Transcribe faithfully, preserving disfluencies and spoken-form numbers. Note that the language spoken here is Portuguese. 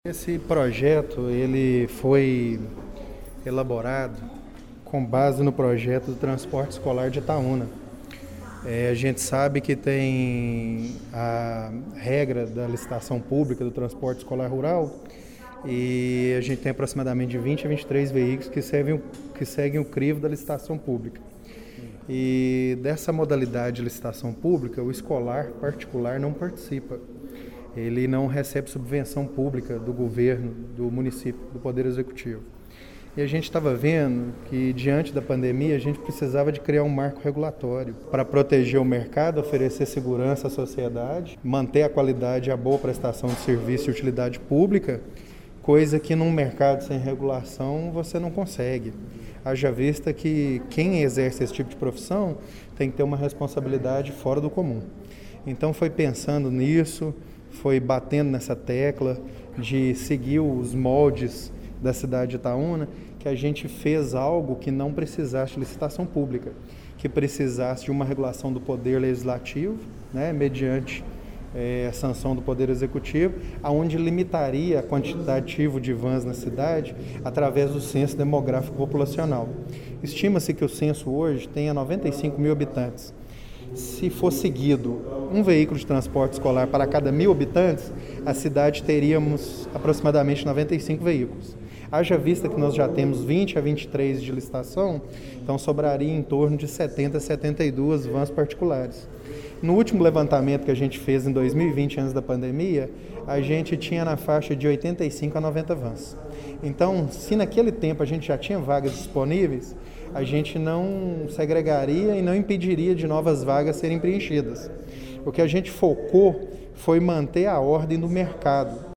Esse projeto ele foi elaborado com base no projeto do transporte escolar de Itaúna. É, a gente sabe que tem a regra da licitação pública do transporte escolar rural e a gente tem aproximadamente de vinte a vinte e três veículos que, servem, que seguem o crivo da licitação pública. E dessa modalidade de licitação pública, o escolar particular não participa. Ele não recebe subvenção pública do governo, do município, do Poder Executivo. E a gente estava vendo que, diante da pandemia, a gente precisava de criar um marco regulatório para proteger o mercado, oferecer segurança à sociedade, manter a qualidade e a boa prestação de serviço e utilidade pública, coisa que num mercado sem regulação você não consegue. Haja vista que quem exerce esse tipo de profissão tem que ter uma responsabilidade fora do comum. Então foi pensando nisso, foi batendo nessa tecla de seguir os moldes da cidade de Itaúna, que a gente fez algo que não precisasse de licitação pública, que precisasse de uma regulação do Poder Legislativo, né, mediante é, a sanção do Poder Executivo, aonde limitaria a quantitativo de vans na cidade através do censo demográfico populacional. Estima-se que o censo hoje tenha noventa e cinco mil habitantes. Se for seguido um veículo de transporte escolar para cada mil habitantes, a cidade teríamos aproximadamente noventa e cinco veículos. Haja vista que nós já temos vinte a vinte e três de licitação, então sobraria em torno de setenta a setenta e duas vans particulares. No último levantamento que a gente fez em dois mil e vinte, antes da pandemia, a gente tinha na faixa de oitenta e cinco a noventa vans. Então, se naquele tempo a gente já tinha vagas disponíveis, a gente não segregaria e não impediria de novas vagas serem preenchidas. O que a gente focou foi manter a ordem do mercado.